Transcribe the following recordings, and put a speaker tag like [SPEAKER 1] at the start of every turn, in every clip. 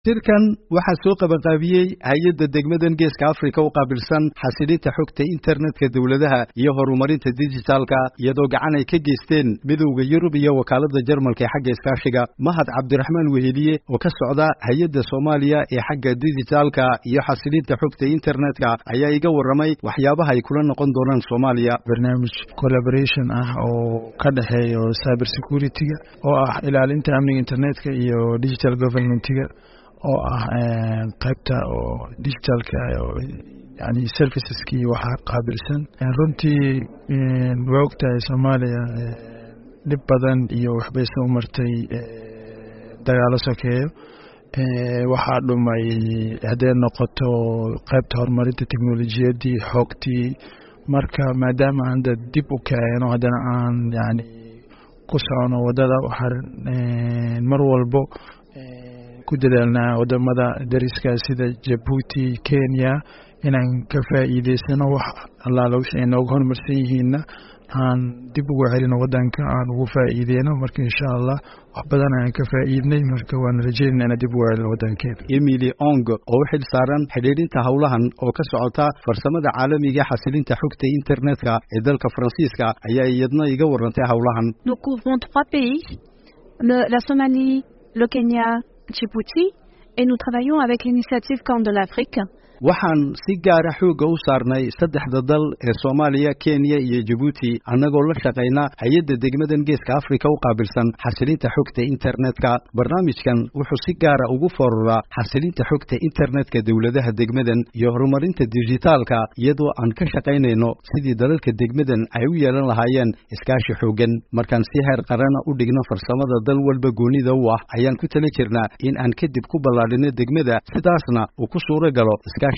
[SPEAKER 1] shirkan waxaa soo qabanqaabiyey hay'adda degmadan geeska Afrika u qaabilsan xasilinta xogta internetka dawladaha iyo horumarinta digitalka iyadoo gacan ay ka geysteen midowga Yurub iyo wakaaladda Jarmalka ee xagga iskaashiga Mahad Cabdiraxmaan Weheliye oo ka socda hay'adda Soomaaliya ee xagga digitalka iyo xasilinta xogta internetka ayaa iga waramay waxyaabaha ay kula noqon doonaan Soomaaliya
[SPEAKER 2] barnaamij collaboration ah oo ka dhaxeeyo cyber security-ga oo ah ilaalinta amniga internetka iyo digital government-ga oo ah qaybta oo digitalka yani serviceski waxa qaabilsan runtii waqtiga Soomaaliya dib badan iyo waxbay soo martay dagaalo sokeeyo waxa dhumay hadee noqoto qaybta horumarinta teknolojiyadii xogtii marka maadaama aan dib u kaayno hadana aan yani ku socono wadada waxa mar walbo ku dadaalnaa wadamada dariska sida Djibouti Kenya inaan ka faa'iideysano wax allaala wixii nooga hormarsan yihiin aan dib ugu celino wadanka aan ugu faa'iideyno marka insha Allah wax badan aan ka faa'iidnay marka waan rajaynaynaa in dib ugu celino wadankeena
[SPEAKER 1] Emily Ong oo xil saaran xiriirinta hawlahan oo ka socota farsamada caalamiga xasilinta xogta internetka ee dalka Faransiiska ayaa iyadna iga warantay hawlahan
[SPEAKER 3] Nous couvrons 3 pays la Somalie, le Kenya, Djibouti et nous travaillons avec l'initiative Corne de l'Afrique.
[SPEAKER 1] waxaan si gaar ah xooga u saarnay saddexda dal ee Soomaaliya, Kenya iyo Djibouti anagoo la shaqeynaa hay'adda degmadan geeska Afrika u qaabilsan xasilinta xogta internetka barnaamijkan wuxuu si gaar ah ugu fooruraa xasilinta xogta internetka dawladaha degmadan iyo horumarinta digitalka iyadoo aan ka shaqeynayno sidii dalalka degmadan ay u yeelan lahaayeen iskaashi xoogan markaan si heer qaran u dhigno farsamada dal walba goonida u ah ayaan ku tala jirnaa in aan kadib ku ballaadhino degmada sidaasna uu ku suuro galo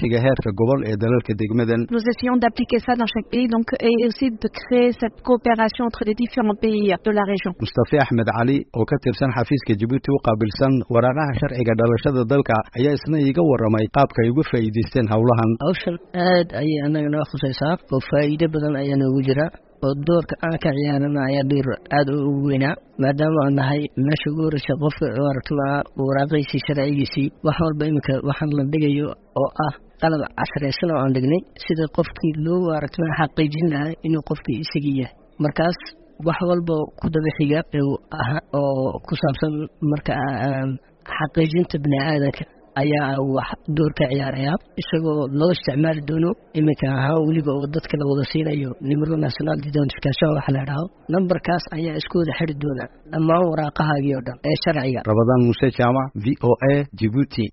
[SPEAKER 3] Nous essayons d'appliquer ça dans chaque pays donc et aussi de créer cette coopération entre les différents pays de la région.
[SPEAKER 1] Mustafa Ahmed Ali oo ka tirsan xafiiska Djibouti u qaabilsan waraaqaha sharciga dhalashada dalka ayaa isna iga waramay qaabka ay uga faa'iideysteen hawlahan.
[SPEAKER 4] Hawshan aad ayay anaga khusaysaa oo faa'iido badan ayaa noogu jira oo doorka aan ka ciyaarana ayaa dhir aad u weynaa maadaama aan nahay meesha ugu horeysa qofka waraaqaysi sharcigiisii wax walba imika waxaan la dhigayo oo ah qalab casriyaysan oo aan dhignay sida qofkii loo xaqiijin lahaa inuu qofkii isagii yahay markaas wax walba ku daba xiga oo ku saabsan marka xaqiijinta bini'aadanka ayaa wax door ka ciyaaraya isagoo loo isticmaali doono imika waliba oo dadka la wada siinayo numero national identification waxa la yiraahdo numberkaas ayaa isku wada xiri doona dhammaan waraaqahaagii oo dhan ee sharciga
[SPEAKER 1] Ramadan Muuse Jaamac VOA Djibouti